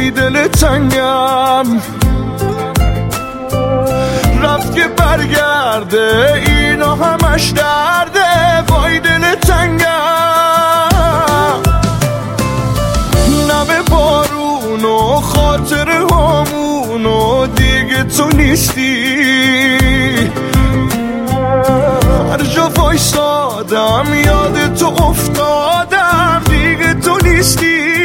وای دل تنگم رفت که برگرده اینا همش درده وای دل تنگم نم بارون و خاطر همون و دیگه تو نیستی هر جا وایسادم یاد تو افتادم دیگه تو نیستی